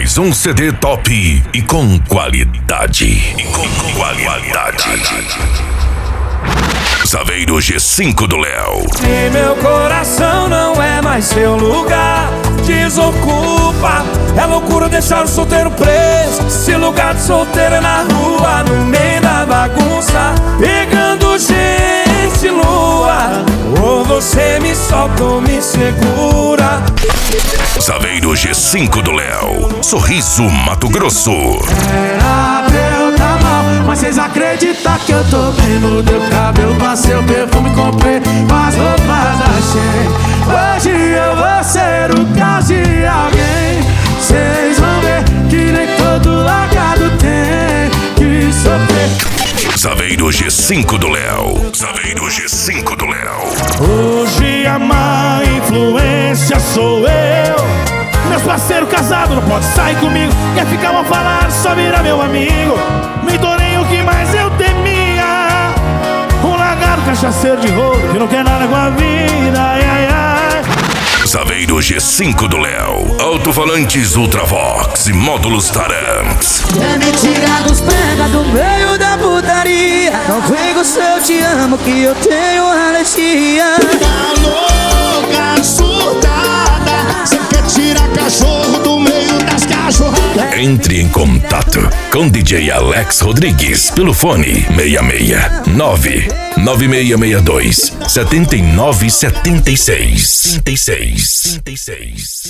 Mais um CD top e com qualidade. Saveiro G5 do Léo. Se meu coração não é mais seu lugar, desocupa. É loucura deixar o solteiro preso. Se lugar de solteiro é na rua, no meio da bagunça, pegando gente nua. Ou você me solta ou me segura. Saveiro G5 do Léo. Sorriso Mato Grosso. Era pra eu tá mal, mas vocês acreditam que eu tô bem? Mudei o cabelo, passei o perfume, comprei as roupas, achei. Hoje eu vou ser o caso de alguém. Vocês vão ver que nem todo largado tem que sofrer. Saveiro G5 do Léo. Saveiro G5 do Léo. Hoje a má influência sou eu. Meus parceiros casados não pode sair comigo. Quer ficar mal falado, só vira meu amigo. Me tornei o que mais eu temia, um lagarto cachaceiro de rolo que não quer nada com a vida, ai, ai, ai. Saveiro G5 do Léo. Alto-falantes Ultravox e módulos Taranx. É me tirar dos pega do meio da putaria. Não vem com seu te amo que eu tenho alergia. Tá louca, surtada, cê quer tirar cachorro do meio das cachorradas. Entre em contato com DJ Alex Rodrigues pelo fone 669 9662 7976.